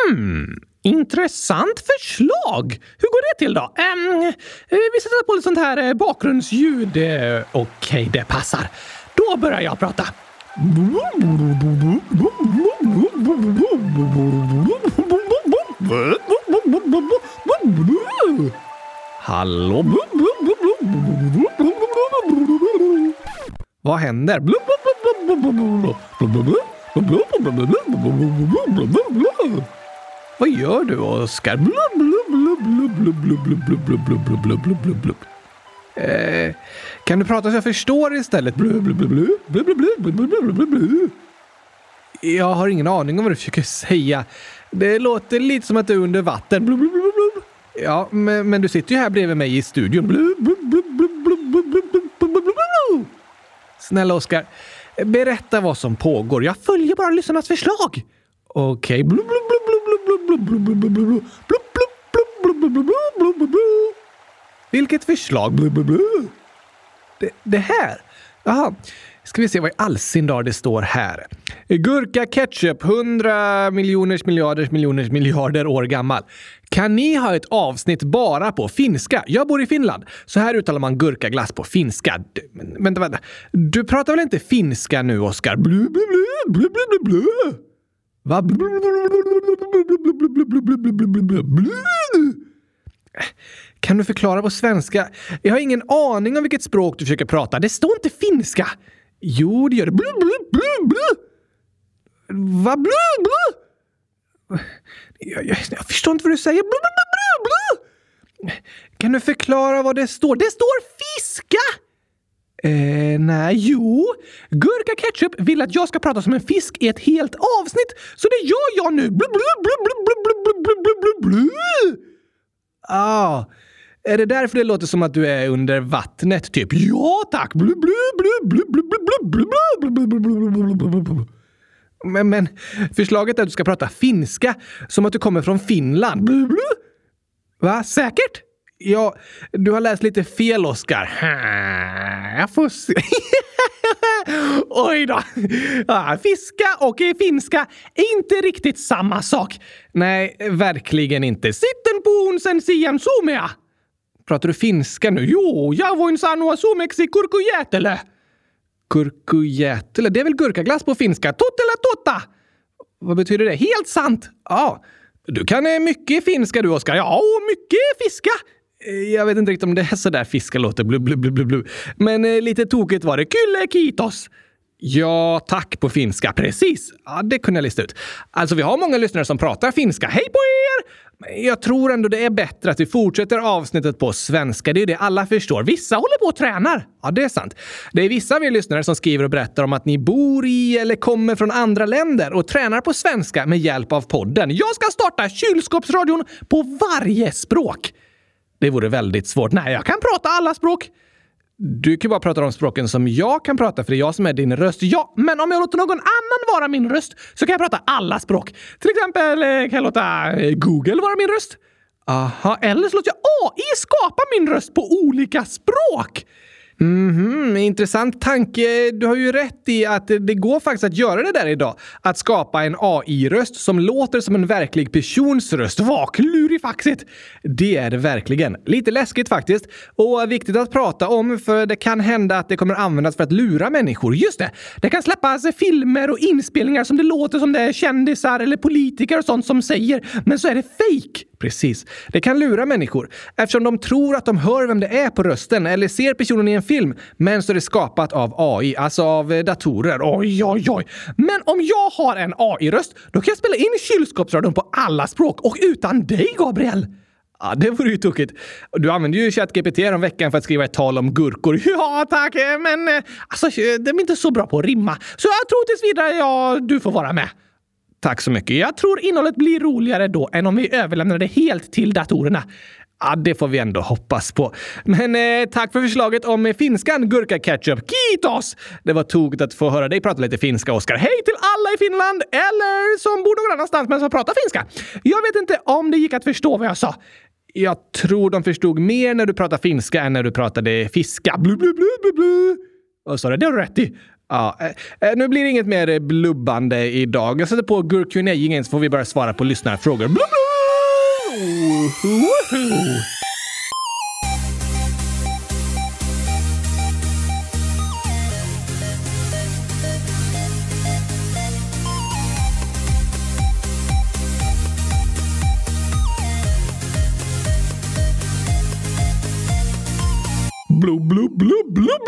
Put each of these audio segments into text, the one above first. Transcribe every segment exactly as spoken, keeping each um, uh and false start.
Hmm, intressant förslag. Hur går det till då? Um, vi sätter på lite sånt här bakgrundsljud. Okej, okay, det passar. Då börjar jag prata. Hallå? Vad händer? Vad gör du, Oskar? Eh, kan du prata så jag förstår istället? Jag har ingen aning om vad du försöker säga. Det låter lite som att du är under vatten. Ja, men, men du sitter ju här bredvid mig i studion. Snälla Oskar, berätta vad som pågår. Jag följer bara lyssnarnas förslag. Okej. Vilket förslag? Det, det här? Jaha. Ska vi se vad i all sin dag det står här. Gurka ketchup, hundra miljoners miljarders miljoners miljarder år gammal. Kan ni ha ett avsnitt bara på finska? Jag bor i Finland. Så här uttalar man gurkaglass på finska. Men, vänta, vänta. Du pratar väl inte finska nu, Oskar? Blu, blu, blu, blu, blu, blu. Va? Kan du förklara på svenska? Jag har ingen aning om vilket språk du försöker prata. Det står inte finska. Jo, det gör det. Blu, blu, blu, blu. Vad blu, blu? Jag, jag, jag förstår inte vad du säger. Blu, blu, blu, blu. Kan du förklara vad det står? Det står fiska! Eh, nej, jo. Gurka Ketchup vill att jag ska prata som en fisk i ett helt avsnitt. Så det gör jag nu. Blu, blu, blu, blu, blu, blu, blu, blu, blu. Ah, är det därför det låter som att du är under vattnet typ? Ja, tack. Blu, blu, blu, blu, blu, blu, blu, blu, blu, blu, blu, blu. Men, men förslaget är att du ska prata finska som att du kommer från Finland. Blu, blu. Va? Säkert? Ja, du har läst lite fel, Oskar. Jag får se. Oj då. Ja, fiska och finska är inte riktigt samma sak. Nej, verkligen inte. Sitten puhun sen sijaan suomea. Pratar du finska nu? Jo, jag voin sanoa suomeksi kurkujäätelö. Kurkujäätelö? Det är väl gurkaglass på finska? Totela totta. Vad betyder det? Helt sant. Ja, du kan mycket finska du, Oskar. Ja, och mycket fiska. Jag vet inte riktigt om det är så där fiska låter. Blu, blu, blu, blu, blu. Men eh, lite tokigt var det. Kylle kitos. Ja, tack på finska. Precis. Ja, det kunde jag lista ut. Alltså, vi har många lyssnare som pratar finska. Hej på er! Men jag tror ändå det är bättre att vi fortsätter avsnittet på svenska. Det är det alla förstår. Vissa håller på och tränar. Ja, det är sant. Det är vissa av er lyssnare som skriver och berättar om att ni bor i eller kommer från andra länder och tränar på svenska med hjälp av podden. Jag ska starta kylskåpsradion på varje språk. Det vore väldigt svårt. Nej, jag kan prata alla språk. Du kan bara prata de språken som jag kan prata, för det är jag som är din röst. Ja, men om jag låter någon annan vara min röst så kan jag prata alla språk. Till exempel kan jag låta Google vara min röst. Aha, eller så låter jag A I skapa min röst på olika språk. Mhm, intressant tanke. Du har ju rätt i att det går faktiskt att göra det där idag. Att skapa en A I-röst som låter som en verklig persons röst. Vad klurifaxigt! Det är det verkligen. Lite läskigt faktiskt. Och viktigt att prata om, för det kan hända att det kommer användas för att lura människor. Just det! Det kan släppas filmer och inspelningar som det låter som det är kändisar eller politiker och sånt som säger. Men så är det fake. Precis. Det kan lura människor eftersom de tror att de hör vem det är på rösten eller ser personen i en film, men så är det skapat av A I, alltså av datorer. Oj, oj, oj. Men om jag har en A I-röst, då kan jag spela in kylskåpsradion på alla språk och utan dig, Gabriel. Ja, det vore ju tokigt. Du använder ju ChatGPT om veckan för att skriva ett tal om gurkor. Ja, tack. Men alltså, det är inte så bra på att rimma. Så jag tror tills vidare, ja, du får vara med. Tack så mycket. Jag tror innehållet blir roligare då än om vi överlämnar det helt till datorerna. Ja, det får vi ändå hoppas på. Men eh, tack för förslaget om finskan gurka ketchup. Kiitos! Det var tokigt att få höra dig prata lite finska, Oskar. Hej till alla i Finland eller som bor någon annanstans men som pratar finska. Jag vet inte om det gick att förstå vad jag sa. Jag tror de förstod mer när du pratade finska än när du pratade fiska. Blu, blu, blu, blu, blu. Vad sa du? Det har du rätt i. Ja, eh, nu blir det inget mer blubbande idag. Jag sätter på Gurk Q and A igen så får vi bara svara på lyssnarfrågor. Blub, blub! Woho! Blub, blub, blub, blub, blub!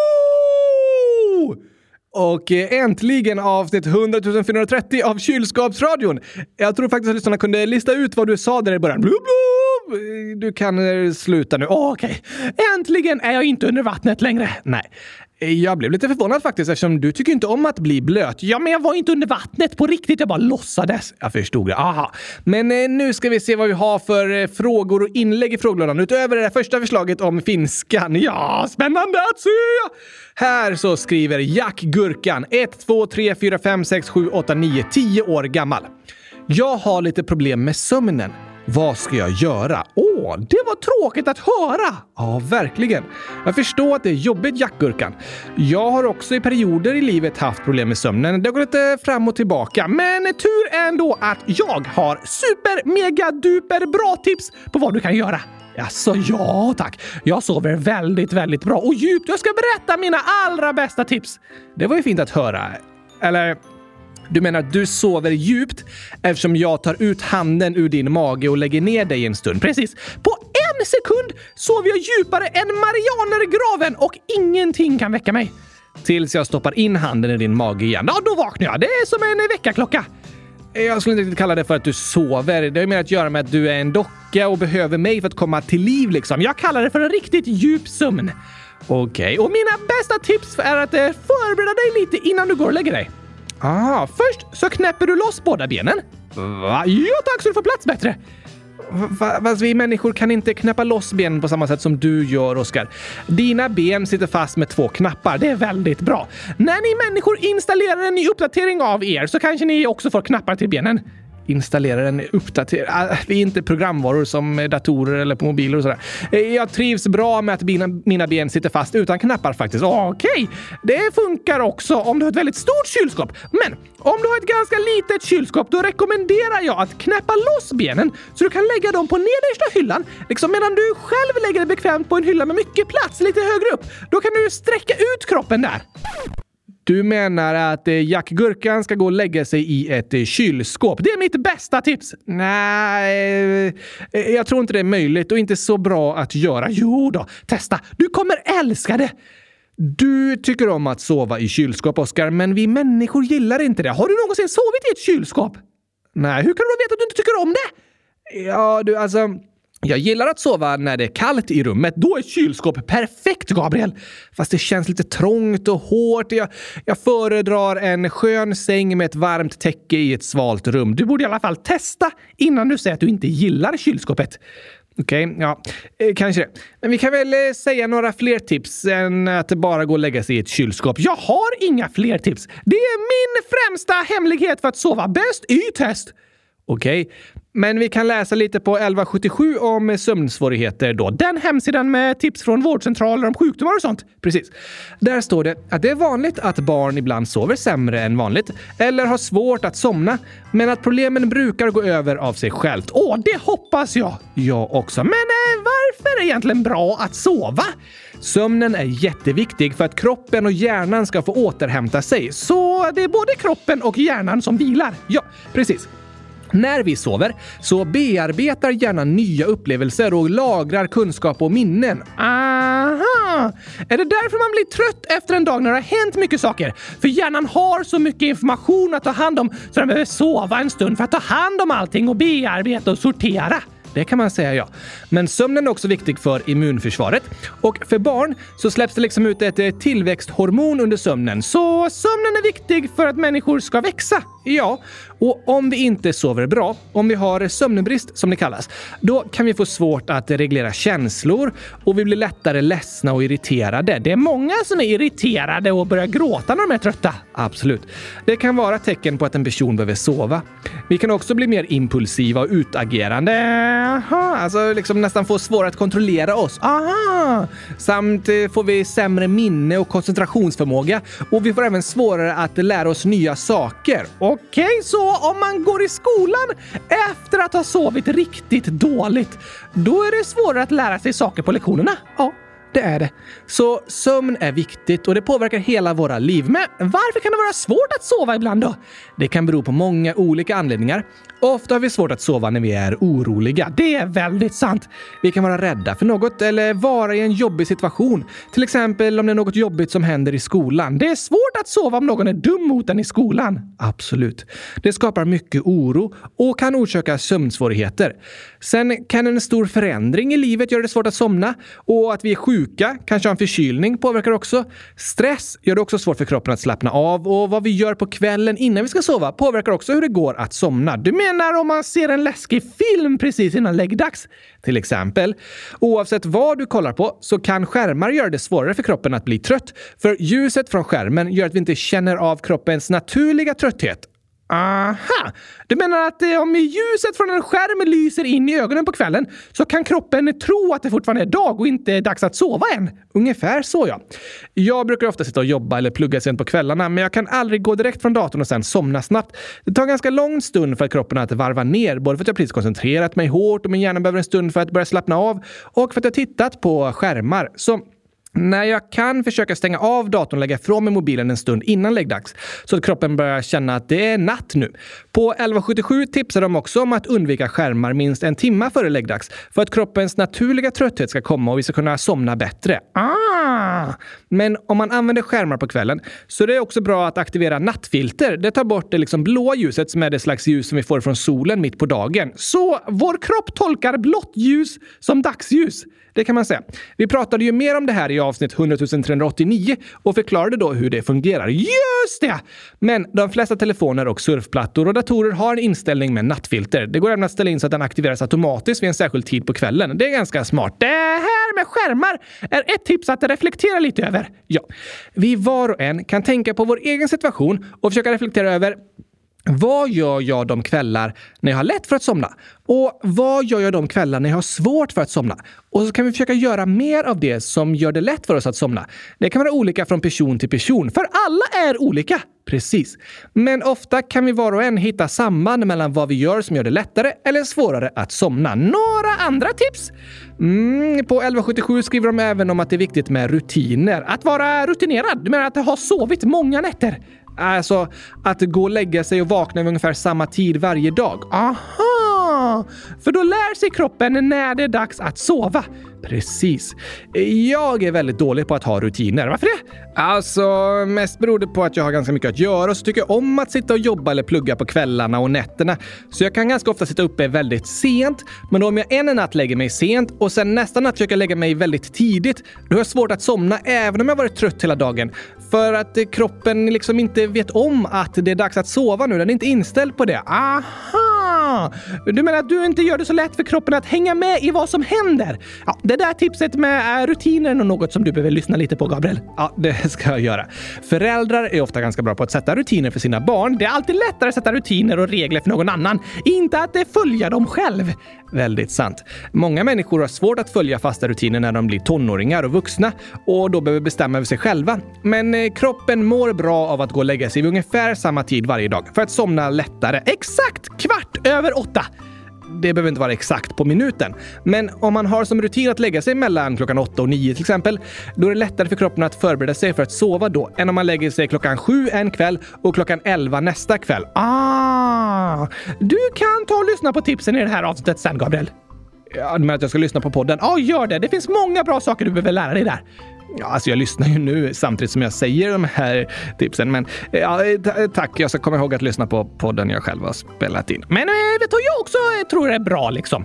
Och äntligen avsnitt hundratusen fyrahundratrettio av Kylskåpsradion. Jag tror faktiskt att lyssnarna kunde lista ut vad du sa där i början. Blub, blub! Du kan sluta nu. Oh, okej. Okay. Äntligen är jag inte under vattnet längre. Nej. Jag blev lite förvånad faktiskt eftersom du tycker inte om att bli blöt. Ja, men jag var inte under vattnet på riktigt. Jag bara låtsades. Jag förstod det. Aha. Men eh, nu ska vi se vad vi har för eh, frågor och inlägg i frågelådan. Utöver det första förslaget om finskan. Ja, spännande att se! Här så skriver Jack Gurkan ett, två, tre, fyra, fem, sex, sju, åtta, nio, tio år gammal. Jag har lite problem med sömnen. Vad ska jag göra? Åh, det var tråkigt att höra! Ja, verkligen. Jag förstår att det är jobbigt, Jackgurkan. Jag har också i perioder i livet haft problem med sömnen. Det går lite fram och tillbaka. Men tur ändå att jag har super, mega, duper bra tips på vad du kan göra. Alltså, ja tack. Jag sover väldigt, väldigt bra och djupt. Jag ska berätta mina allra bästa tips. Det var ju fint att höra. Eller... Du menar att du sover djupt eftersom jag tar ut handen ur din mage och lägger ner dig en stund. Precis. På en sekund sover jag djupare än Marianergraven och ingenting kan väcka mig. Tills jag stoppar in handen i din mage igen. Ja, då vaknar jag. Det är som en väckarklocka. Jag skulle inte riktigt kalla det för att du sover. Det har mer att göra med att du är en docka och behöver mig för att komma till liv liksom. Jag kallar det för en riktigt djup sömn. Okej, okay. Och mina bästa tips är att förbereda dig lite innan du går och lägger dig. Ah, först så knäpper du loss båda benen. Va? Ja tack, så du får plats bättre. Va, fast vi människor kan inte knäppa loss benen på samma sätt som du gör, Oskar. Dina ben sitter fast med två knappar. Det är väldigt bra. När ni människor installerar en ny uppdatering av er så kanske ni också får knappar till benen. Installera en uppdatering. Vi är inte programvaror som datorer eller på mobiler och sådär. Jag trivs bra med att mina, mina ben sitter fast utan knappar faktiskt. Okej, okay. Det funkar också om du har ett väldigt stort kylskåp. Men om du har ett ganska litet kylskåp då rekommenderar jag att knäppa loss benen så du kan lägga dem på nedersta hyllan. Liksom medan du själv lägger dig bekvämt på en hylla med mycket plats lite högre upp. Då kan du sträcka ut kroppen där. Du menar att Jack Gurkan ska gå och lägga sig i ett kylskåp. Det är mitt bästa tips. Nej, jag tror inte det är möjligt och inte så bra att göra. Jo då, testa. Du kommer älska det. Du tycker om att sova i kylskåp, Oskar, men vi människor gillar inte det. Har du någonsin sovit i ett kylskåp? Nej, hur kan du veta att du inte tycker om det? Ja, du alltså... Jag gillar att sova när det är kallt i rummet. Då är kylskåp perfekt, Gabriel. Fast det känns lite trångt och hårt. Jag, jag föredrar en skön säng med ett varmt täcke i ett svalt rum. Du borde i alla fall testa innan du säger att du inte gillar kylskåpet. Okej, okay, ja, eh, kanske det. Men vi kan väl eh, säga några fler tips än att bara gå och lägga sig i ett kylskåp. Jag har inga fler tips. Det är min främsta hemlighet för att sova bäst i test. Okej, okay. Men vi kan läsa lite på elva sjuttiosju om sömnsvårigheter då. Den hemsidan med tips från vårdcentraler om sjukdomar och sånt. Precis. Där står det att det är vanligt att barn ibland sover sämre än vanligt eller har svårt att somna, men att problemen brukar gå över av sig självt. Åh, det hoppas jag! Jag också. Men eh, varför är det egentligen bra att sova? Sömnen är jätteviktig för att kroppen och hjärnan ska få återhämta sig. Så det är både kroppen och hjärnan som vilar. Ja, precis. När vi sover så bearbetar hjärnan nya upplevelser och lagrar kunskap och minnen. Aha! Är det därför man blir trött efter en dag när det har hänt mycket saker? För hjärnan har så mycket information att ta hand om så den behöver sova en stund för att ta hand om allting och bearbeta och sortera. Det kan man säga, ja. Men sömnen är också viktig för immunförsvaret. Och för barn så släpps det liksom ut ett tillväxthormon under sömnen. Så sömnen är viktig för att människor ska växa. Ja. Och om vi inte sover bra, om vi har sömnbrist som det kallas, då kan vi få svårt att reglera känslor och vi blir lättare ledsna och irriterade. Det är många som är irriterade och börjar gråta när de är trötta. Absolut. Det kan vara tecken på att en person behöver sova. Vi kan också bli mer impulsiva och utagerande. Aha, alltså liksom nästan få svårare att kontrollera oss. Aha. Samt får vi sämre minne och koncentrationsförmåga. Och vi får även svårare att lära oss nya saker. Okej, så om man går i skolan efter att ha sovit riktigt dåligt, då är det svårare att lära sig saker på lektionerna. Ja, det är det. Så sömn är viktigt och det påverkar hela våra liv. Men varför kan det vara svårt att sova ibland då? Det kan bero på många olika anledningar. Ofta har vi svårt att sova när vi är oroliga. Det är väldigt sant. Vi kan vara rädda för något eller vara i en jobbig situation. Till exempel om det är något jobbigt som händer i skolan. Det är svårt att sova om någon är dum mot en i skolan. Absolut. Det skapar mycket oro och kan orsaka sömnsvårigheter. Sen kan en stor förändring i livet göra det svårt att somna. Och att vi är sjuka, kanske har en förkylning, påverkar också. Stress gör det också svårt för kroppen att slappna av. Och vad vi gör på kvällen innan vi ska sova påverkar också hur det går att somna. Du menar om man ser en läskig film precis innan läggdags? Till exempel. Oavsett vad du kollar på så kan skärmar göra det svårare för kroppen att bli trött. För ljuset från skärmen gör att vi inte känner av kroppens naturliga trötthet. Aha! Du menar att eh, om ljuset från en skärm lyser in i ögonen på kvällen så kan kroppen tro att det fortfarande är dag och inte är dags att sova än? Ungefär så, ja. Jag brukar ofta sitta och jobba eller plugga sent på kvällarna, men jag kan aldrig gå direkt från datorn och sen somna snabbt. Det tar en ganska lång stund för att kroppen att varva ner, både för att jag precis koncentrerat mig hårt och min hjärna behöver en stund för att börja slappna av och för att jag tittat på skärmar. Så när jag kan försöka stänga av datorn och lägga ifrån mig mobilen en stund innan läggdags så att kroppen börjar känna att det är natt nu. På elva sjuttiosju tipsar de också om att undvika skärmar minst en timme före läggdags för att kroppens naturliga trötthet ska komma och vi ska kunna somna bättre. Ah! Men om man använder skärmar på kvällen så är det också bra att aktivera nattfilter. Det tar bort det liksom blåa ljuset som är det slags ljus som vi får från solen mitt på dagen. Så vår kropp tolkar blått ljus som dagsljus. Det kan man säga. Vi pratade ju mer om det här i avsnitt hundratusen trehundraåttionio och förklarade då hur det fungerar. Just det! Men de flesta telefoner och surfplattor och datorer har en inställning med nattfilter. Det går även att ställa in så att den aktiveras automatiskt vid en särskild tid på kvällen. Det är ganska smart. Det här med skärmar är ett tips att reflektera lite över. Ja, vi var och en kan tänka på vår egen situation och försöka reflektera över: vad gör jag de kvällar när jag har lätt för att somna? Och vad gör jag de kvällar när jag har svårt för att somna? Och så kan vi försöka göra mer av det som gör det lätt för oss att somna. Det kan vara olika från person till person, för alla är olika. Precis. Men ofta kan vi var och en hitta samband mellan vad vi gör som gör det lättare eller svårare att somna. Några andra tips? Mm, på elva sjuttiosju skriver de även om att det är viktigt med rutiner. Att vara rutinerad, du menar att ha sovit många nätter? Alltså att gå och lägga sig och vakna vid ungefär samma tid varje dag. Aha! För då lär sig kroppen när det är dags att sova. Precis. Jag är väldigt dålig på att ha rutiner. Varför det? Alltså, mest beror det på att jag har ganska mycket att göra och så tycker jag om att sitta och jobba eller plugga på kvällarna och nätterna. Så jag kan ganska ofta sitta uppe väldigt sent. Men då om jag en natt lägger mig sent och sen nästa natt försöker lägga mig väldigt tidigt, då har jag svårt att somna även om jag varit trött hela dagen. För att kroppen liksom inte vet om att det är dags att sova nu. Den är inte inställd på det. Aha! Du menar att du inte gör det så lätt för kroppen att hänga med i vad som händer? Ja, det där tipset med rutiner är något som du behöver lyssna lite på, Gabriel. Ja, det ska jag göra. Föräldrar är ofta ganska bra på att sätta rutiner för sina barn. Det är alltid lättare att sätta rutiner och regler för någon annan. Inte att följa dem själv. Väldigt sant. Många människor har svårt att följa fasta rutiner när de blir tonåringar och vuxna och då behöver bestämma över sig själva. Men eh, kroppen mår bra av att gå och lägga sig vid ungefär samma tid varje dag för att somna lättare. Exakt kvart över åtta! Det behöver inte vara exakt på minuten. Men om man har som rutin att lägga sig mellan klockan åtta och nio till exempel, då är det lättare för kroppen att förbereda sig för att sova då än om man lägger sig klockan sju en kväll och klockan elva nästa kväll. Ah! Du kan ta och lyssna på tipsen i det här avsnittet sen, Gabriel. Ja, men att jag ska lyssna på podden. Ja, gör det. Det finns många bra saker du behöver lära dig där. Ja, alltså jag lyssnar ju nu samtidigt som jag säger de här tipsen. Men ja, t- tack, jag ska komma ihåg att lyssna på podden jag själv har spelat in. Men vet du, jag också tror det är bra liksom.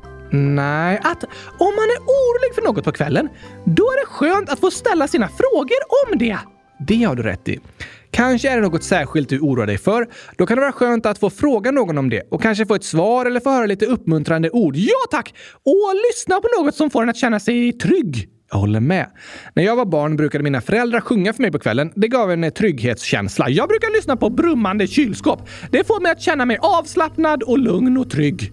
Nej, att om man är orolig för något på kvällen, då är det skönt att få ställa sina frågor om det. Det har du rätt i. Kanske är det något särskilt du oroar dig för. Då kan det vara skönt att få fråga någon om det och kanske få ett svar eller få höra lite uppmuntrande ord. Ja tack! Och lyssna på något som får en att känna sig trygg. Jag håller med. När jag var barn brukade mina föräldrar sjunga för mig på kvällen. Det gav en trygghetskänsla. Jag brukar lyssna på brummande kylskåp. Det får mig att känna mig avslappnad och lugn och trygg.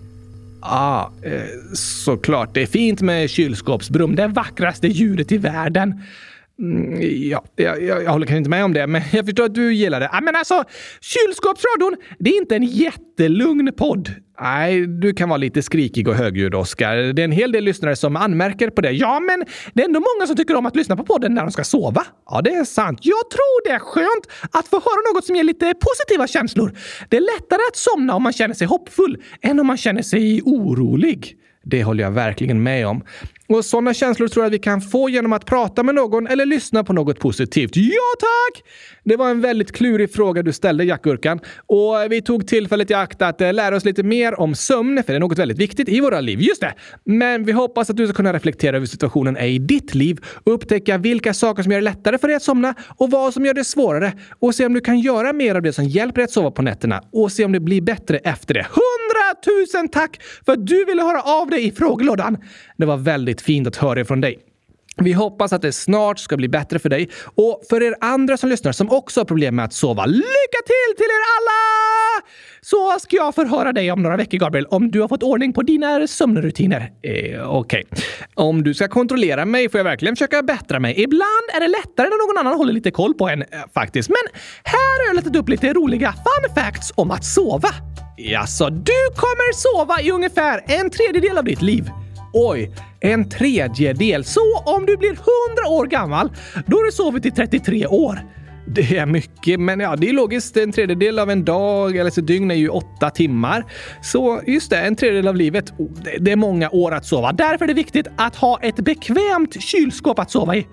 Ah, eh, såklart. Det är fint med kylskåpsbrum. Det vackraste ljudet i världen. Mm, ja, jag, jag, jag håller kanske inte med om det, men jag förstår att du gillar det. Ah, men alltså, kylskåpsradion, det är inte en jättelugn podd. Nej, du kan vara lite skrikig och högljudd, Oskar. Det är en hel del lyssnare som anmärker på det. Ja, men det är ändå många som tycker om att lyssna på podden när de ska sova. Ja, det är sant. Jag tror det är skönt att få höra något som ger lite positiva känslor. Det är lättare att somna om man känner sig hoppfull än om man känner sig orolig. Det håller jag verkligen med om. Och sådana känslor tror jag att vi kan få genom att prata med någon eller lyssna på något positivt. Ja, tack! Det var en väldigt klurig fråga du ställde, Jackgurkan. Och vi tog tillfället i akt att lära oss lite mer om sömn, för det är något väldigt viktigt i våra liv. Just det! Men vi hoppas att du ska kunna reflektera över situationen är i ditt liv, upptäcka vilka saker som gör det lättare för dig att somna och vad som gör det svårare. Och se om du kan göra mer av det som hjälper dig att sova på nätterna och se om det blir bättre efter det. Hundratusen tack för att du ville höra av dig i frågelådan. Det var väldigt fint att höra från dig. Vi hoppas att det snart ska bli bättre för dig. Och för er andra som lyssnar som också har problem med att sova, lycka till till er alla! Så ska jag förhöra dig om några veckor, Gabriel, om du har fått ordning på dina sömnrutiner. Eh, Okej. Okay. Om du ska kontrollera mig får jag verkligen försöka bättra mig. Ibland är det lättare när någon annan håller lite koll på en, eh, faktiskt. Men här har jag letat upp lite roliga fun facts om att sova. Jaså, du kommer sova i ungefär en tredjedel av ditt liv. Oj, en tredjedel. Så om du blir hundra år gammal, då har du sovit i trettiotre år. Det är mycket, men ja, det är logiskt. En tredjedel av en dag, eller så dygn är ju åtta timmar. Så just det, en tredjedel av livet, det är många år att sova. Därför är det viktigt att ha ett bekvämt kylskåp att sova i.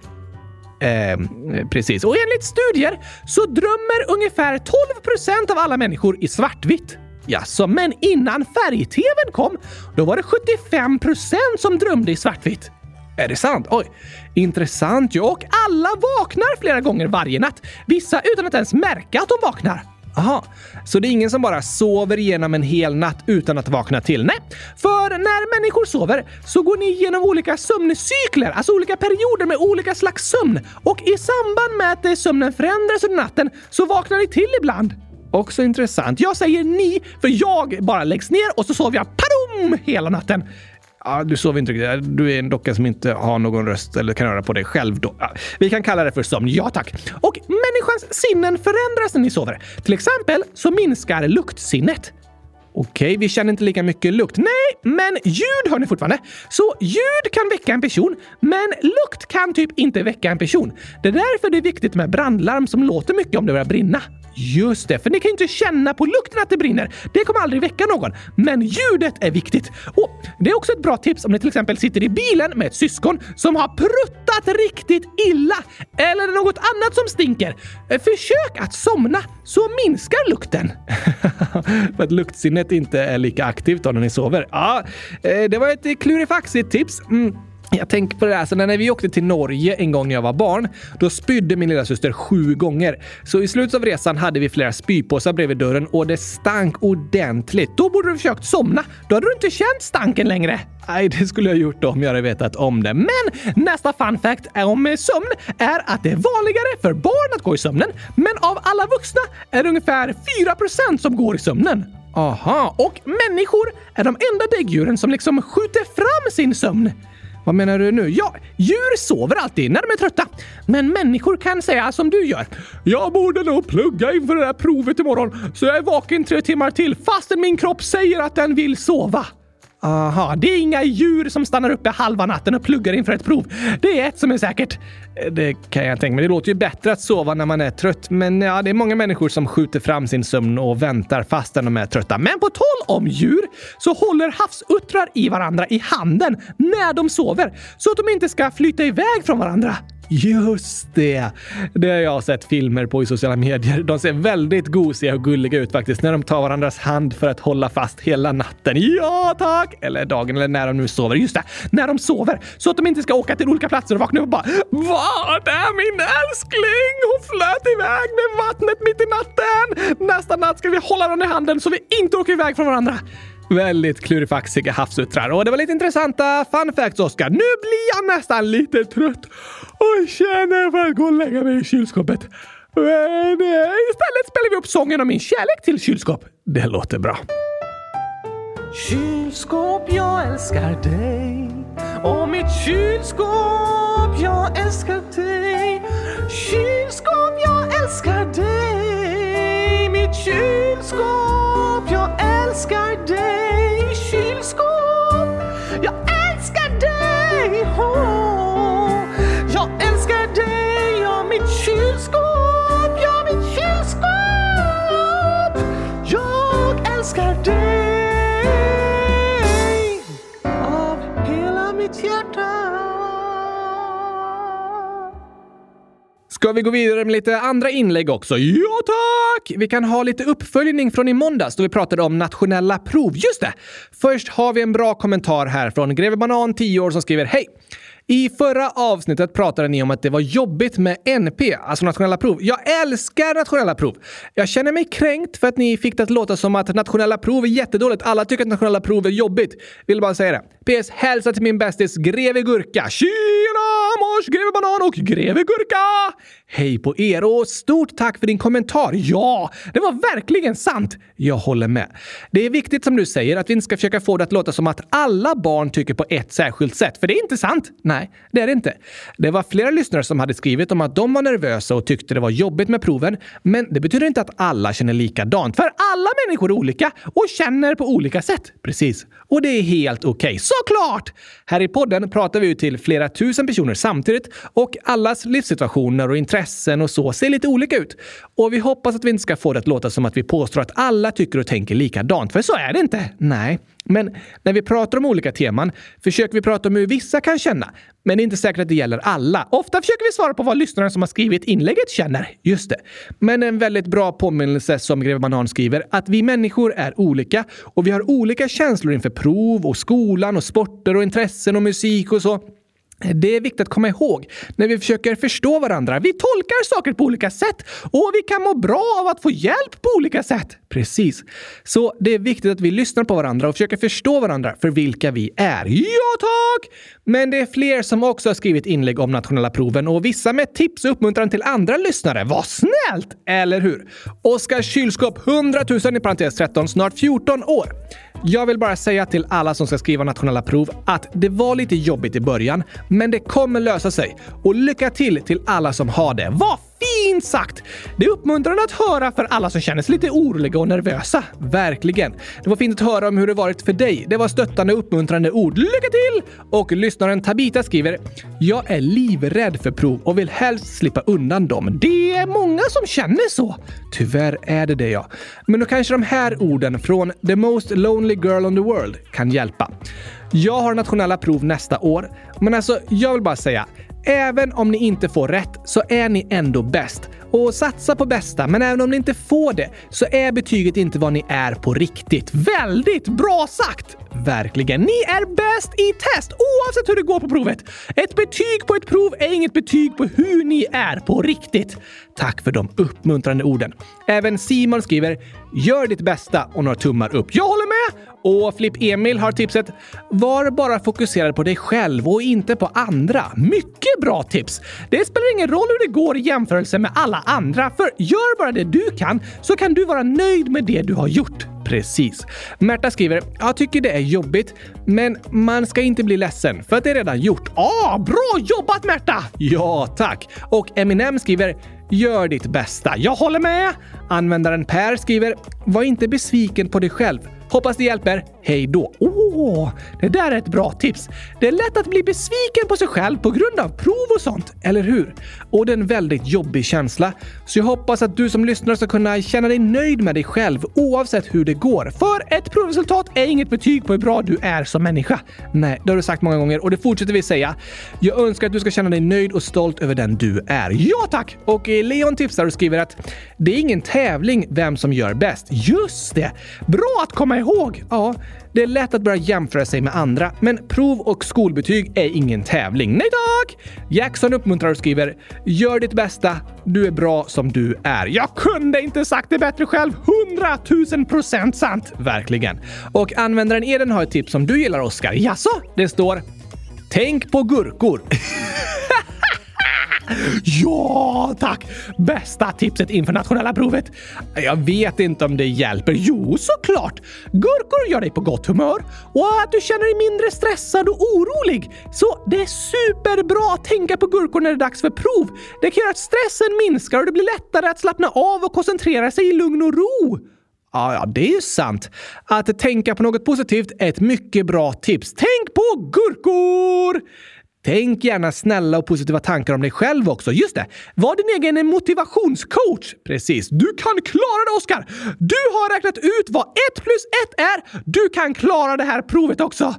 Eh, precis. Och enligt studier så drömmer ungefär tolv procent av alla människor i svartvitt. Ja, så men innan färg-tvn kom, då var det sjuttiofem procent som drömde i svartvitt. Är det sant? Oj, intressant ju. Och alla vaknar flera gånger varje natt. Vissa utan att ens märka att de vaknar. Aha, så det är ingen som bara sover igenom en hel natt utan att vakna till? Nej, för när människor sover så går ni igenom olika sömncykler, alltså olika perioder med olika slags sömn. Och i samband med att sömnen förändras under natten så vaknar ni till ibland. Också intressant. Jag säger ni, för jag bara läggs ner och så sover jag padum hela natten. Ja, du sover inte riktigt. Du är en docka som inte har någon röst eller kan röra på dig själv då. Ja, vi kan kalla det för sömn. Ja, tack. Och människans sinnen förändras när ni sover. Till exempel så minskar luktsinnet. Okej, vi känner inte lika mycket lukt. Nej, men ljud hör ni fortfarande. Så ljud kan väcka en person, men lukt kan typ inte väcka en person. Det är därför det är viktigt med brandlarm som låter mycket om det börjar brinna. Just det, för ni kan ju inte känna på lukten att det brinner. Det kommer aldrig väcka någon. Men ljudet är viktigt. Och det är också ett bra tips om ni till exempel sitter i bilen med ett syskon som har pruttat riktigt illa. Eller något annat som stinker. Försök att somna så minskar lukten. För att luktsinnet inte är lika aktivt då när ni sover. Ja, det var ett klurifaxigt tips. Mm. Jag tänker på det där, så när vi åkte till Norge en gång när jag var barn, då spydde min lilla syster sju gånger. Så i slutet av resan hade vi flera spypåsar bredvid dörren och det stank ordentligt. Då borde du försökt somna. Då hade du inte känt stanken längre. Nej, det skulle jag gjort om jag hade vetat om det. Men nästa fun fact om sömn är att det är vanligare för barn att gå i sömnen. Men av alla vuxna är det ungefär fyra procent som går i sömnen. Aha, och människor är de enda däggdjuren som liksom skjuter fram sin sömn. Vad menar du nu? Ja, djur sover alltid när de är trötta. Men människor kan säga som du gör. Jag borde nog plugga inför det här provet imorgon, så jag är vaken tre timmar till fastän min kropp säger att den vill sova. Aha, det är inga djur som stannar uppe halva natten och pluggar inför ett prov. Det är ett som är säkert. Det kan jag tänka mig. Det låter ju bättre att sova när man är trött. Men ja, det är många människor som skjuter fram sin sömn och väntar fastän de är trötta. Men på tal om djur så håller havsuttrar i varandra i handen när de sover. Så att de inte ska flyta iväg från varandra. Just det. Det har jag sett filmer på i sociala medier. De ser väldigt gosiga och gulliga ut faktiskt när de tar varandras hand för att hålla fast hela natten. Ja, tack! Eller dagen, eller när de nu sover. Just det, när de sover. Så att de inte ska åka till olika platser och vakna upp och bara "Vad är min älskling? Hon flöt iväg med vattnet mitt i natten. Nästa natt ska vi hålla den i handen så vi inte åker iväg från varandra." Väldigt klurifaxiga havsuttrar. Och det var lite intressanta fun facts, Oskar. Nu blir jag nästan lite trött och känner för att gå och lägga mig i kylskåpet. Men istället spelar vi upp sången om min kärlek till kylskåp. Det låter bra. Kylskåp, jag älskar dig. Och mitt kylskåp, jag älskar dig. Kylskåp, jag älskar dig. Mitt kylskåp, jag älskar dig. Kylskåp, jag älskar dig. Oh, jag älskar dig. Ja, mitt kylskåp, ja, mitt kylskåp. Jag älskar dig av hela mitt hjärta. Ska vi gå vidare med lite andra inlägg också? Ja, tack! Vi kan ha lite uppföljning från i måndags då vi pratade om nationella prov. Just det! Först har vi en bra kommentar här från Greve Banan, tio år, som skriver: Hej! I förra avsnittet pratade ni om att det var jobbigt med N P, alltså nationella prov. Jag älskar nationella prov. Jag känner mig kränkt för att ni fick det att låta som att nationella prov är jättedåligt. Alla tycker att nationella prov är jobbigt. Vill bara säga det. P S. Hälsa till min bästis Greve Gurka. Tjena mors, Greve Banan och Greve Gurka! Hej på er och stort tack för din kommentar. Ja, det var verkligen sant. Jag håller med. Det är viktigt som du säger att vi inte ska försöka få det att låta som att alla barn tycker på ett särskilt sätt. För det är inte sant. Nej, det är det inte. Det var flera lyssnare som hade skrivit om att de var nervösa och tyckte det var jobbigt med proven. Men det betyder inte att alla känner likadant. För alla människor är olika och känner på olika sätt. Precis. Och det är helt okej. Okay. Såklart! Här i podden pratar vi ju till flera tusen personer samtidigt och allas livssituationer och intressen och så ser lite olika ut. Och vi hoppas att vi inte ska få det att låta som att vi påstår att alla tycker och tänker likadant. För så är det inte. Nej. Men när vi pratar om olika teman försöker vi prata om hur vissa kan känna. Men det är inte säkert att det gäller alla. Ofta försöker vi svara på vad lyssnaren som har skrivit inlägget känner. Just det. Men en väldigt bra påminnelse som Greve Banan skriver, att vi människor är olika och vi har olika känslor inför prov och skolan och sporter och intressen och musik och så. Det är viktigt att komma ihåg när vi försöker förstå varandra. Vi tolkar saker på olika sätt och vi kan må bra av att få hjälp på olika sätt. Precis. Så det är viktigt att vi lyssnar på varandra och försöker förstå varandra för vilka vi är. Ja, tack! Men det är fler som också har skrivit inlägg om nationella proven och vissa med tips och uppmuntran till andra lyssnare. Vad snällt! Eller hur? Oskar Kylskåp, hundratusen i parentes tretton, snart fjorton år. Jag vill bara säga till alla som ska skriva nationella prov att det var lite jobbigt i början, men det kommer lösa sig. Och lycka till till alla som har det. Vad fint sagt! Det är uppmuntrande att höra för alla som känner sig lite oroliga och nervösa. Verkligen. Det var fint att höra om hur det varit för dig. Det var stöttande och uppmuntrande ord. Lycka till! Och lyssnaren Tabita skriver: Jag är livrädd för prov och vill helst slippa undan dem. Det är många som känner så. Tyvärr är det det, ja. Men då kanske de här orden från The Most Lonely Girl on the World kan hjälpa. Jag har nationella prov nästa år. Men alltså, jag vill bara säga, även om ni inte får rätt så är ni ändå bäst. Och satsa på bästa, men även om ni inte får det så är betyget inte vad ni är på riktigt. Väldigt bra sagt! Verkligen, ni är bäst i test oavsett hur det går på provet. Ett betyg på ett prov är inget betyg på hur ni är på riktigt. Tack för de uppmuntrande orden. Även Simon skriver: Gör ditt bästa och några tummar upp. Jag håller med! Och Flipp Emil har tipset: Var bara fokuserad på dig själv och inte på andra. Mycket bra tips! Det spelar ingen roll hur det går i jämförelse med alla andra, för gör bara det du kan så kan du vara nöjd med det du har gjort. Precis. Märta skriver: Jag tycker det är jobbigt, men man ska inte bli ledsen för att det är redan gjort. Ah, bra jobbat Märta! Ja, tack. Och Eminem skriver: Gör ditt bästa. Jag håller med. Användaren Per skriver: Var inte besviken på dig själv. Hoppas det hjälper. Hej då. Åh, det där är ett bra tips. Det är lätt att bli besviken på sig själv på grund av prov och sånt, eller hur? Och det är en väldigt jobbig känsla. Så jag hoppas att du som lyssnar ska kunna känna dig nöjd med dig själv oavsett hur det går. För ett provresultat är inget betyg på hur bra du är som människa. Nej, det har du sagt många gånger och det fortsätter vi säga. Jag önskar att du ska känna dig nöjd och stolt över den du är. Ja tack! Och Leon tipsar och skriver att det är ingen tävling vem som gör bäst. Just det! Bra att komma ihåg! Ja, det är lätt att börja jämföra sig med andra, men prov och skolbetyg är ingen tävling. Nej tack! Jackson uppmuntrar och skriver: gör ditt bästa, du är bra som du är. Jag kunde inte sagt det bättre själv. Hundratusen procent sant! Verkligen. Och användaren Eden har ett tips som du gillar, Oskar. Jaså? Det står: tänk på gurkor. Ja, tack! Bästa tipset inför nationella provet. Jag vet inte om det hjälper. Jo, såklart. Gurkor gör dig på gott humör och att du känner dig mindre stressad och orolig. Så det är superbra att tänka på gurkor när det är dags för prov. Det kan göra att stressen minskar och det blir lättare att slappna av och koncentrera sig i lugn och ro. Ja, ja, det är ju sant. Att tänka på något positivt är ett mycket bra tips. Tänk på gurkor! Tänk gärna snälla och positiva tankar om dig själv också. Just det. Var din egen motivationscoach. Precis. Du kan klara det, Oskar. Du har räknat ut vad ett plus ett är. Du kan klara det här provet också.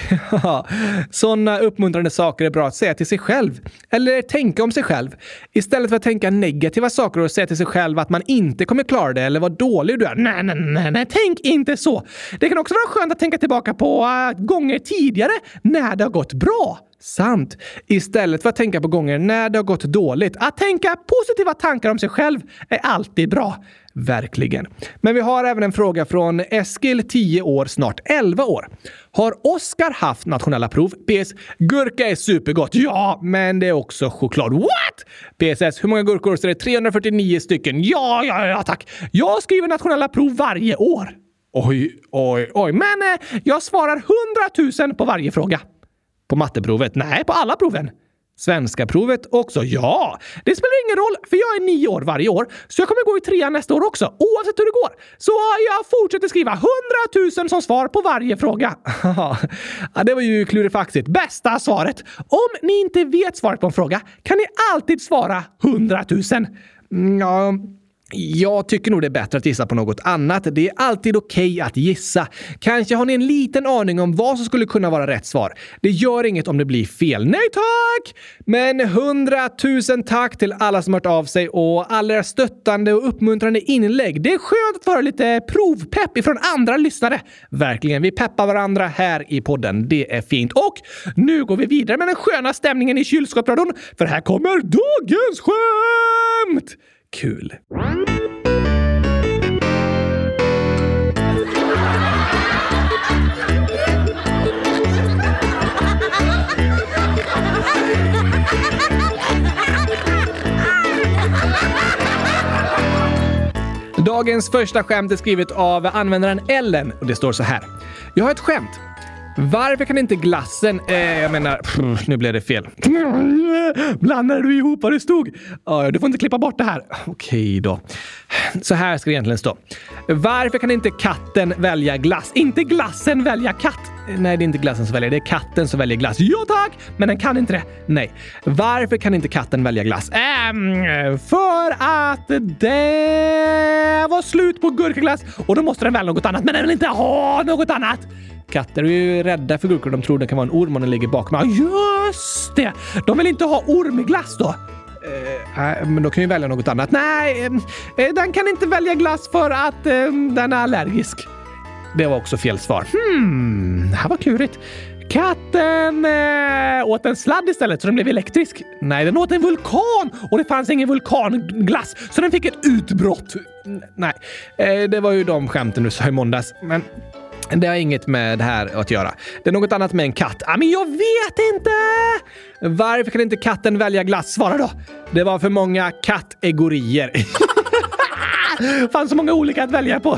Sådana uppmuntrande saker är bra att säga till sig själv. Eller tänka om sig själv. Istället för att tänka negativa saker och säga till sig själv att man inte kommer klara det eller vad dålig du är. Nej, nej, nej, nej. Tänk inte så. Det kan också vara skönt att tänka tillbaka på uh, gånger tidigare när det har gått bra. Sant. Istället för att tänka på gånger när det har gått dåligt. Att tänka positiva tankar om sig själv är alltid bra. Verkligen. Men vi har även en fråga från Eskil, tio år, snart elva år. Har Oskar haft nationella prov? P S. Gurka är supergott. Ja, men det är också choklad. What? P S S. Hur många gurkor? Så det är trehundrafyrtionio stycken. Ja, ja, ja, tack. Jag skriver nationella prov varje år. Oj, oj, oj. Men eh, jag svarar hundratusen på varje fråga. På matteprovet? Nej, på alla proven. Svenska provet också? Ja, det spelar ingen roll för jag är nio år varje år så jag kommer gå i trean nästa år också, oavsett hur det går. Så jag fortsätter skriva hundratusen som svar på varje fråga. Ja, det var ju klurifaxigt. Bästa svaret. Om ni inte vet svaret på en fråga kan ni alltid svara hundratusen. Ja... Jag tycker nog det är bättre att gissa på något annat. Det är alltid okej att gissa. Kanske har ni en liten aning om vad som skulle kunna vara rätt svar. Det gör inget om det blir fel. Nej tack! Men hundratusen tack till alla som har hört av sig och alla stöttande och uppmuntrande inlägg. Det är skönt att få höra lite provpepp ifrån andra lyssnare. Verkligen, vi peppar varandra här i podden. Det är fint. Och nu går vi vidare med den sköna stämningen i kylskåpsradion. För här kommer dagens skämt! Kul. Dagens första skämt är skrivet av användaren Ellen och det står så här. Jag har ett skämt. Varför kan inte glassen... Eh, jag menar... Pff, nu blev det fel. Blandade du ihop vad det stod? Ja, du får inte klippa bort det här. Okej då. Så här ska det egentligen stå. Varför kan inte katten välja glass? Inte glassen välja katt. Nej, det är inte glassen som väljer. Det är katten som väljer glass. Ja, tack! Men den kan inte det. Nej. Varför kan inte katten välja glass? Ähm, för att det var slut på gurkaglass. Och då måste den välja något annat. Men den vill inte ha något annat. Katter är ju rädda för gurkor. De tror det kan vara en orm om den ligger bakom. Ja, just det! De vill inte ha ormglass då. Eh, men då kan ju välja något annat. Nej, eh, den kan inte välja glass för att eh, den är allergisk. Det var också fel svar. Hmm, det här var klurigt. Katten eh, åt en sladd istället så den blev elektrisk. Nej, den åt en vulkan och det fanns ingen vulkanglass så den fick ett utbrott. Nej, eh, det var ju de skämten du sa i måndags. Men det har inget med det här att göra. Det är något annat med en katt. Ah, men jag vet inte! Varför kan inte katten välja glass? Svara då. Det var för många kategorier. Fanns så många olika att välja på.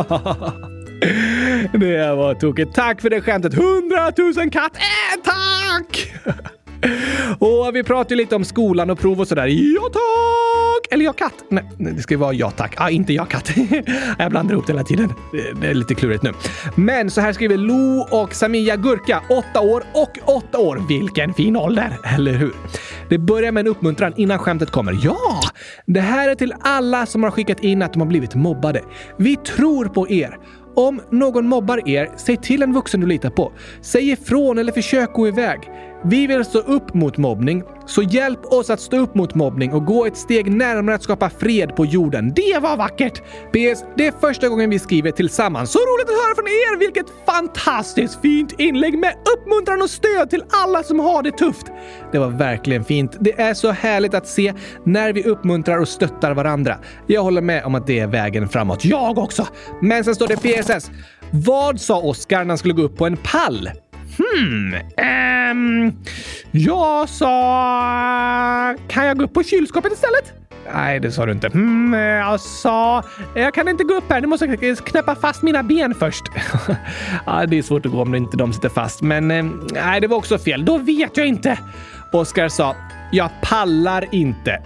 Det var tokigt. Tack för det skämtet. Hundratusen katt. Äh, tack! Och vi pratade lite om skolan och prov och sådär. Ja, tack! tack eller ja katt? Nej, det ska ju vara ja tack. Ah, inte ja katt. Jag blandar ihop det hela tiden. Det är lite klurigt nu. Men så här skriver Lo och Samia Gurka, åtta år och åtta år. Vilken fin ålder, eller hur? Det börjar med en uppmuntran innan skämtet kommer. Ja! Det här är till alla som har skickat in att de har blivit mobbade. Vi tror på er. Om någon mobbar er, säg till en vuxen du litar på. Säg ifrån eller försök gå iväg. Vi vill stå upp mot mobbning, så hjälp oss att stå upp mot mobbning och gå ett steg närmare att skapa fred på jorden. Det var vackert! P S. Det är första gången vi skriver tillsammans. Så roligt att höra från er! Vilket fantastiskt fint inlägg med uppmuntran och stöd till alla som har det tufft. Det var verkligen fint. Det är så härligt att se när vi uppmuntrar och stöttar varandra. Jag håller med om att det är vägen framåt. Jag också! Men sen står det P S S. Vad sa Oskar när han skulle gå upp på en pall? Hmm, um, jag sa... Kan jag gå upp på kylskåpet istället? Nej, det sa du inte. Hmm, jag sa... Jag kan inte gå upp här, du måste knäppa fast mina ben först. Ja, det är svårt att gå om inte de sitter fast. Men um, nej, det var också fel. Då vet jag inte. Oskar sa... Jag pallar inte.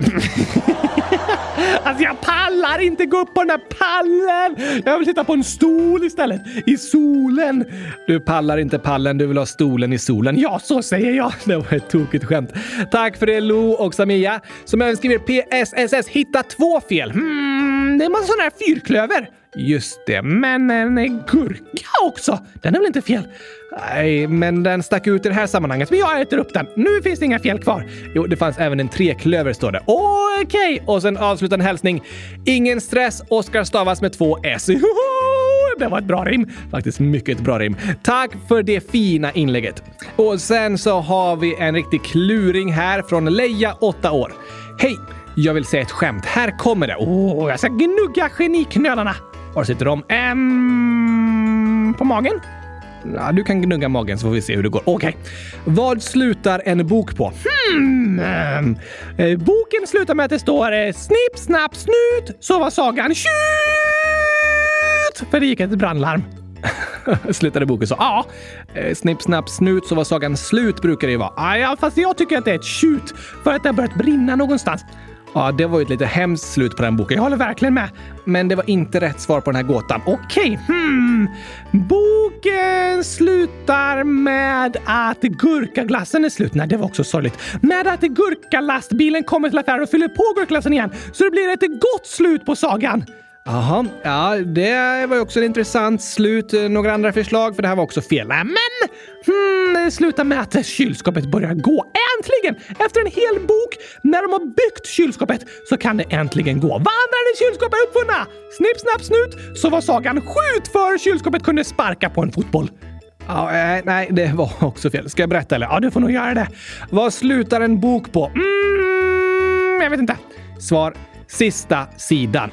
Alltså jag pallar inte gå upp på den här pallen. Jag vill sitta på en stol istället. I solen. Du pallar inte pallen, du vill ha stolen i solen. Ja, så säger jag. Det var ett tokigt skämt. Tack för det Lo och Samia. Som även skriver P S S S. Hitta två fel. Hmm, det är en sån här fyrklöver. Just det, men en gurka också. Den är väl inte fel? Nej, men den stack ut i det här sammanhanget. Men jag äter upp den. Nu finns det inga fel kvar. Jo, det fanns även en treklöver står det. Okej, okay. Och sen avslutande hälsning. Ingen stress, Oskar stavas med två S. Det var ett bra rim. Faktiskt mycket bra rim. Tack för det fina inlägget. Och sen så har vi en riktig kluring här från Leia, åtta år. Hej! Jag vill säga ett skämt. Här kommer det. Åh, oh, jag ska gnugga geniknölarna. Var sitter de? Ehm, på magen? Ja, du kan gnugga magen så får vi se hur det går. Okej. Okay. Vad slutar en bok på? Hmm. Eh, boken slutar med att det står eh, snipp, snapp, snut. Så var sagan tjut! För det gick ett brandlarm. Slutade boken så. Ja. Eh, snipp, snapp, snut. Så var sagan slut brukar det ju vara. Ah, ja, fast jag tycker att det är ett tjut. För att det har börjat brinna någonstans. Ja, det var ju ett lite hemskt slut på den boken. Jag håller verkligen med. Men det var inte rätt svar på den här gåtan. Okej, hmm. Boken slutar med att gurkaglassen är slut. Nej, det var också sorgligt. Med att gurkalastbilen kommer till affären och fyller på gurkaglassen igen. Så det blir ett gott slut på sagan. Jaha, ja, det var ju också ett intressant slut. Några andra förslag, för det här var också fel. Men, hmm, det slutar med att kylskåpet börjar gå. Äntligen! Efter en hel bok, när de har byggt kylskåpet, så kan det äntligen gå. Vandrade kylskåpet uppfunna! Snipp, snapp, snut, så var sagan skjut för kylskåpet kunde sparka på en fotboll. Ja, nej, nej, det var också fel. Ska jag berätta eller? Ja, du får nog göra det. Vad slutar en bok på? Mm, jag vet inte. Svar. Sista sidan.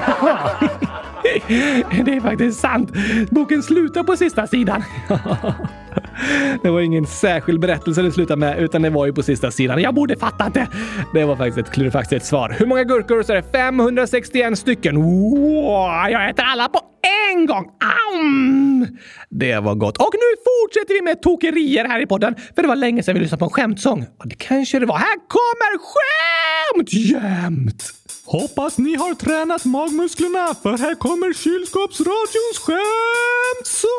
Det är faktiskt sant. Boken slutar på sista sidan. Det var ingen särskild berättelse det slutade med, utan det var ju på sista sidan. Jag borde fattat det. Det var faktiskt ett klurifaxigt ett svar. Hur många gurkor så är det? femhundrasextioen stycken. Wow, jag äter alla på en gång. Aum. Det var gott. Och nu fortsätter vi med tokerier här i podden. För det var länge sedan vi lyssnade på en skämtsång. Ja, det kanske det var. Här kommer skämt jämt. Hoppas ni har tränat magmusklerna, för här kommer kylskåpsradions skämtsång!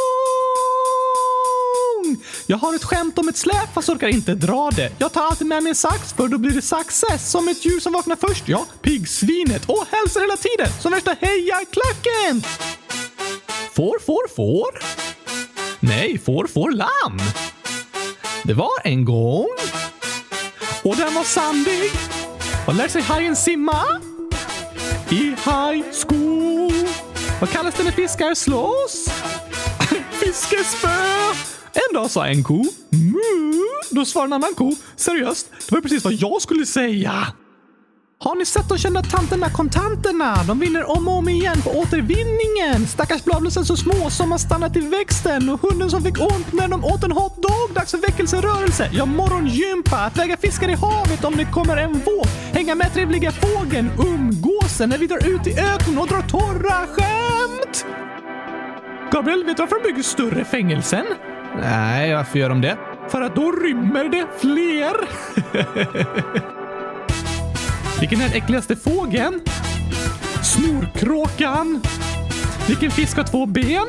Jag har ett skämt om ett släp fast orkar inte dra det. Jag tar alltid med mig en sax, för då blir det success. Som ett djur som vaknar först, ja, piggsvinet. Och hälsar hela tiden, som värsta hejarklacken! Får, får, får? Nej, får, får lamm. Det var en gång. Och den var sandig. Och lär sig hajen simma? I high school. Vad kallas det när fiskar slåss? Fiskespö. En dag sa en ko. Mu. Då svarade en annan ko. Seriöst, det var precis vad jag skulle säga. Har ni sett de kända tanterna kontanterna? De vinner om och om igen på återvinningen. Stackars bladlösen så små som har stannat i växten. Och hunden som fick ont när de åt en hotdog. Dags för väckelserörelse. Ja, morgongympa. Att väga fiskar i havet om det kommer en våg. Hänga med trevliga fågeln. Umgåsen när vi drar ut i öknen och drar torra skämt. Gabriel, vet du varför de bygger större fängelsen? Nej, varför gör de det? För att då rymmer det fler. Vilken är den äckligaste fågeln? Snorkråkan. Vilken fisk har två ben?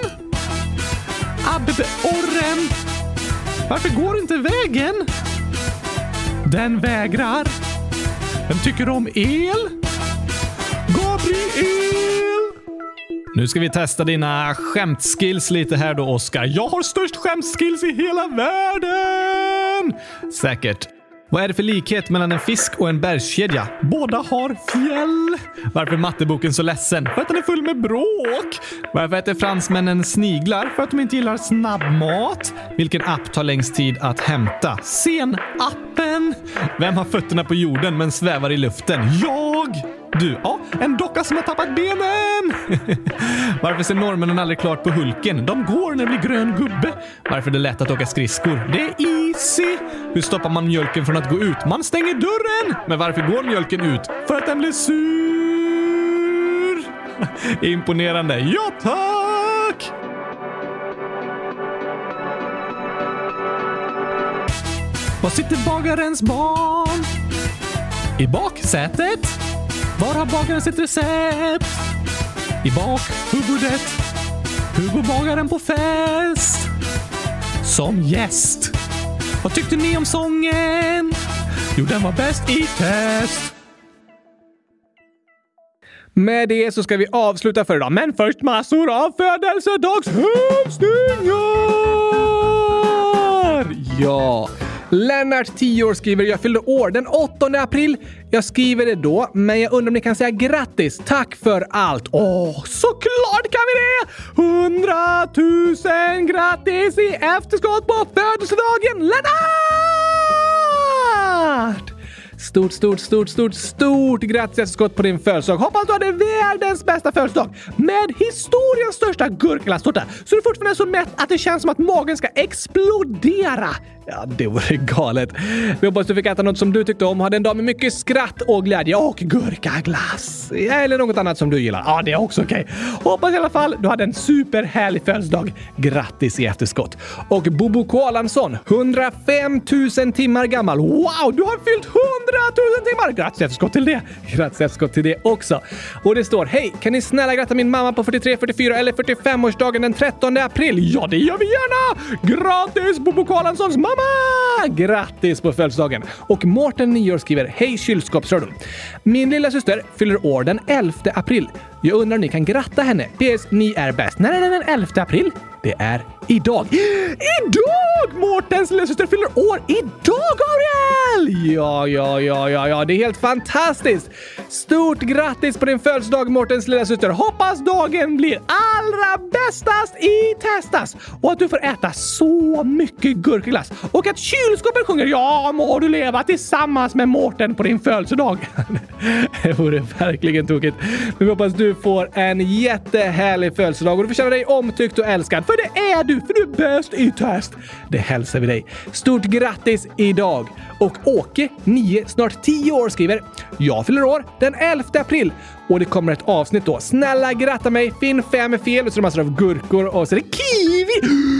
Abborren. Varför går inte vägen? Den vägrar. Vem tycker om el? Gabriel! Nu ska vi testa dina skämtskills lite här då, Oskar. Jag har störst skämtskills i hela världen! Säkert. Vad är det för likhet mellan en fisk och en bergskedja? Båda har fjäll. Varför är matteboken så ledsen? För att den är full med bråk. Varför äter fransmännen sniglar? För att de inte gillar snabbmat. Vilken app tar längst tid att hämta? Sen-appen. Vem har fötterna på jorden men svävar i luften? Jag! Du, ja, en docka som har tappat benen. Varför ser norrmännen aldrig klart på Hulken? De går när det blir grön gubbe. Varför är det lätt att åka skridskor? Det är easy. Hur stoppar man mjölken från att gå ut? Man stänger dörren. Men varför går mjölken ut? För att den blir sur. Imponerande. Ja, tack! Var sitter bagarens barn? I baksätet. Var har bagaren sitt recept? I bakhuvudet. Hur går bagaren på fest? Som gäst. Vad tyckte ni om sången? Jo, den var bäst i test. Med det så ska vi avsluta för idag. Men först massor av födelsedagshälsningar! Ja... Lennart, tio år, skriver: jag fyllde år den åttonde april. Jag skriver det då, men jag undrar om ni kan säga grattis. Tack för allt. Åh, såklart kan vi det! Hundratusen grattis i efterskott på födelsedagen, Lennart! Stort, stort, stort, stort, stort grattis efterskott på din födelsedag. Hoppas du hade världens bästa födelsedag med historiens största gurkaglasstårta. Så du fortfarande är så mätt att det känns som att magen ska explodera. Ja, det vore galet. Vi hoppas du fick äta något som du tyckte om. Hade en dag med mycket skratt och glädje och gurkaglass. Eller något annat som du gillar. Ja, det är också okej. Okay. Hoppas i alla fall du hade en superhärlig födelsedag. Grattis i efterskott. Och Bobo Koalansson, hundrafem tusen timmar gammal. Wow, du har fyllt hundratusen timmar. Grattis i efterskott till det. Grattis i efterskott till det också. Och det står: hej, kan ni snälla gratta min mamma på fyrtiotre, fyrtiofyra eller fyrtiofem-årsdagen den trettonde april? Ja, det gör vi gärna. Grattis Bobo Koalanssons mamma! Grattis på födelsedagen. Och Mårten, nio år, skriver: hej kylskåpsradion. Min lilla syster fyller år den elfte april. Jag undrar om ni kan gratta henne. P S, ni är bäst. När är det den elfte april? Det är idag. Idag! Mårtens lilla syster fyller år idag, Gabriel! Ja, ja, ja, ja, ja. Det är helt fantastiskt. Stort grattis på din födelsedag, Mårtens lilla syster. Hoppas dagen blir allra bästast i testas. Och att du får äta så mycket gurkaglass. Och att kylskåpet sjunger: ja, må du leva tillsammans med Mårten på din födelsedag. Det vore verkligen tokigt. Men vi hoppas du får en jättehärlig födelsedag. Och du får känna dig omtyckt och älskad. För det är du, för du är bäst i test. Det hälsar vi dig. Stort grattis idag. Och Åke, nio, snart tio år, skriver: jag fyller år den elfte april. Och det kommer ett avsnitt då. Snälla gratta mig. Finn fem är fel. Och så är det massor av gurkor. Och så är det kiwi.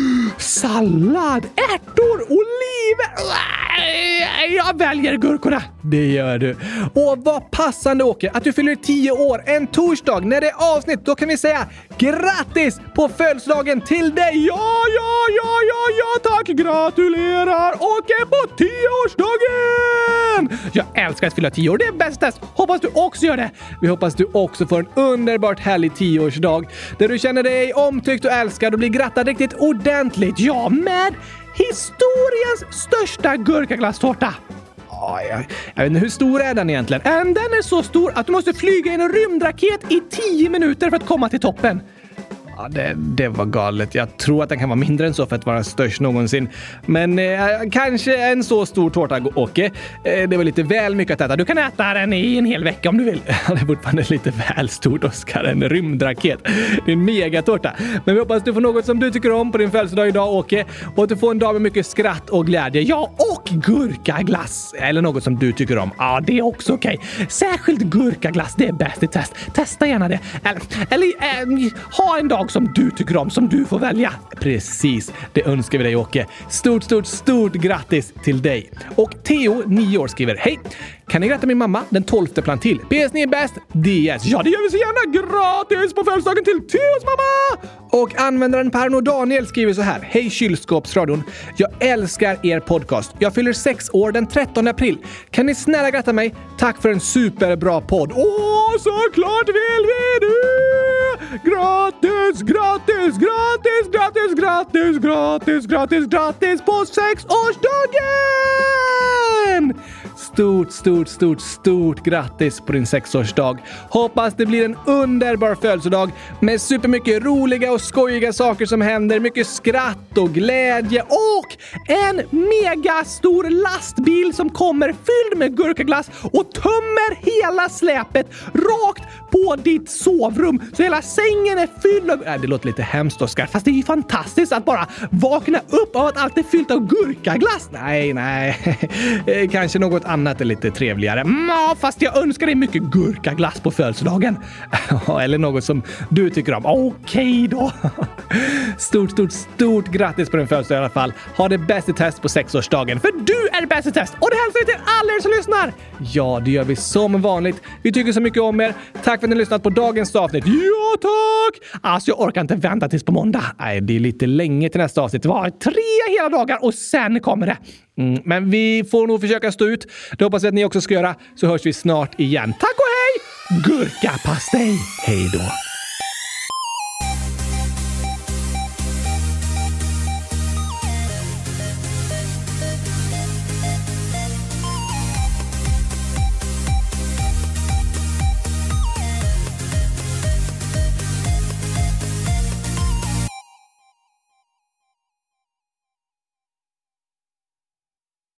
Sallad. Ärtor. Oliver. Jag väljer gurkorna. Det gör du. Och vad passande, Åke, att du fyller tio år en torsdag. När det är avsnitt, då kan vi säga grattis på födelsedagen till dig. Ja, ja, ja, ja, ja, tack. Gratulerar Åke på tioårsdagen. Jag älskar att fylla tio år. Det är bäst. Hoppas du också gör det. Vi hoppas du också får en underbart härlig tioårsdag där du känner dig omtyckt och älskad och blir grattad riktigt ordentligt. Ja, med historiens största gurkaglasstårta. Ja, jag, jag vet inte, hur stor är den egentligen? Den är så stor att du måste flyga in en rymdraket i tio minuter för att komma till toppen. Ja, det, det var galet. Jag tror att den kan vara mindre än så för att vara störst någonsin. Men eh, kanske en så stor tårta, Åke. Eh, det var lite väl mycket att äta. Du kan äta den i en hel vecka om du vill. Det är fortfarande lite väl stort, Oskar. En rymdraket. Det är en megatårta. Men vi hoppas att du får något som du tycker om på din födelsedag idag, Åke. Och att du får en dag med mycket skratt och glädje. Ja, och gurkaglass. Eller något som du tycker om. Ja, det är också okej. Okay. Särskilt gurkaglass, det är bäst i test. Testa gärna det. Eller, eller äh, ha en dag som du tycker om som du får välja. Precis, det önskar vi dig Åke. Stort, stort, stort grattis till dig. Och Theo, nio år, skriver: hej, kan ni gratta min mamma den tolfte plan till? P S, ni är bäst. D S. Ja, det gör vi så gärna. Gratis på födelsedagen till Theos mamma! Och användaren Parno Daniel skriver så här: hej kylskåpsradion. Jag älskar er podcast. Jag fyller sex år den trettonde april. Kan ni snälla gratta mig? Tack för en superbra podd. Åh, såklart vill vi det! Gratis, gratis, gratis, gratis, gratis, gratis, gratis, gratis på sexårsdagen! Stort, stort, stort, stort grattis på din sexårsdag. Hoppas det blir en underbar födelsedag med supermycket roliga och skojiga saker som händer. Mycket skratt och glädje och en megastor lastbil som kommer fylld med gurkaglass och tömmer hela släpet rakt på ditt sovrum. Så hela sängen är fylld av... Äh, det låter lite hemskt, Oskar. Fast det är ju fantastiskt att bara vakna upp av att allt är fyllt av gurkaglass. Nej, nej. Kanske något annat är lite trevligare. Mm, ja, fast jag önskar dig mycket gurkaglass på födelsedagen. Eller något som du tycker om. Okej okay då. Stort, stort, stort grattis på din födelsedag i alla fall. Ha det bäst i test på sexårsdagen. För du är bäst i test. Och det hälsar vi till alla er som lyssnar. Ja, det gör vi som vanligt. Vi tycker så mycket om er. Tack för att ni har lyssnat på dagens avsnitt. Ja, tack! Alltså, jag orkar inte vänta tills på måndag. Nej, det är lite länge till nästa avsnitt. Det var tre hela dagar och sen kommer det. Mm, men vi får nog försöka stå ut. Det hoppas vi att ni också ska göra. Så hörs vi snart igen. Tack och hej! Gurkapastej! Hej då!